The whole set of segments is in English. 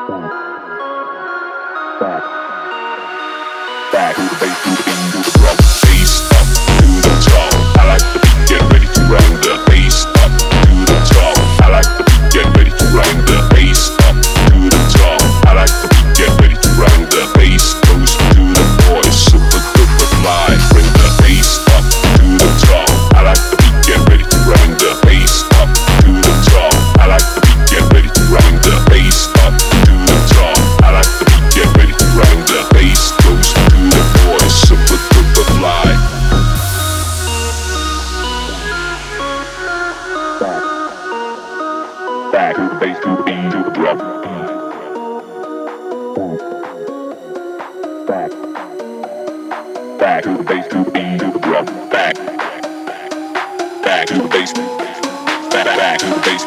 back to the bass, to the beat, to the drum. Bass up to the top. I like the beat, get ready to run the bass up to the top. I like the beat, get ready to run the bass up to the top. I like the beat, get ready to run the bass goes to the boys, super duper fly. Bring the bass up to the top. I like the beat, get ready to run the bass up to the top. I like the beat, get ready to run the bass up to the top. I like the beat, get ready to run the bass goes to the boys, super duper fly. Back to the bass, to the beat, to the drum. Back to the bass, to the beat, to the drum. Back to the bass, back to the bass,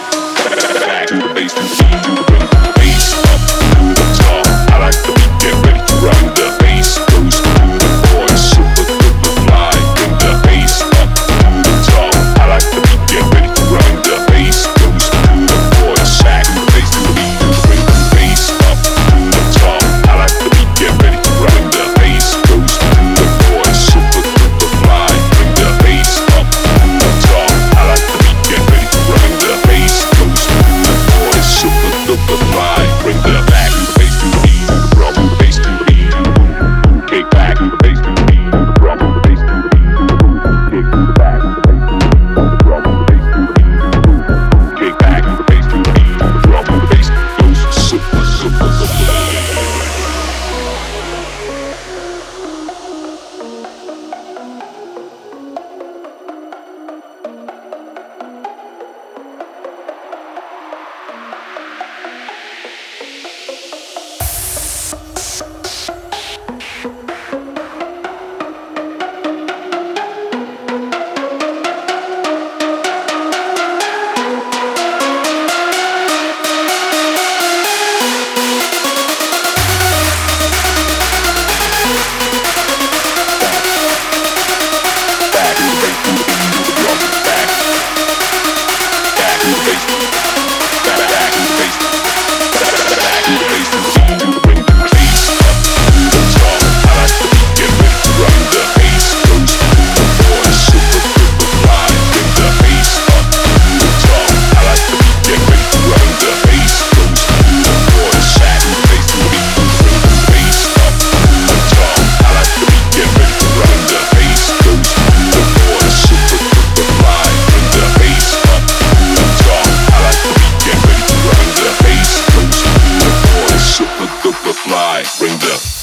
back to the bass, to the beat, to the drum. Bass up to the top. I like the beat, get ready to run the bass goes to the boys, super duper fly. Bring the bass up to the top. I like the beat, get ready to run the bass goes to the boys. Back to the bass, to the beat, to the bring the bass up to the top. I like the beat, get ready to run the bass goes to the boys, super duper fly. Bring the bass up to the top. I like the beat, get ready to run the bass goes to the boys, super duper fly. Bring the back to the bass, to the beat, to the drum, to the bass, to the beat, to the boom. Kick back to the bass, to the beat, to the drum, to the bass, to the beat, to the boom. Kick to the back to the bass, to the beat, to the drum, to the bass, to the beat, to the boom. Kick back to the bass, to the beat, to the drum, to the bass goes super super super. Bring the